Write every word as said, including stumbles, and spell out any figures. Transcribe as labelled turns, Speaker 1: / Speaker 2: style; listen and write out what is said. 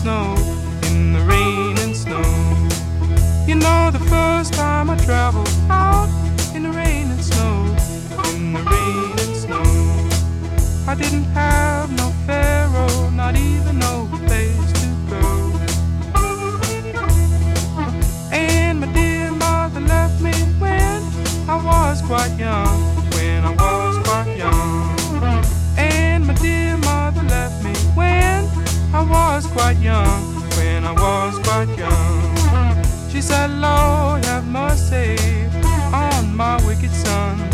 Speaker 1: snow, in the rain and snow. You know the first time I traveled out in the rain and snow, in the rain and snow. I didn't have no pharaoh, not even no place to go. And my dear mother left me when I was quite young, when I was quite young. And my dear mother left me when I was quite young, when I was quite young. She said, Lord, have mercy on my wicked son.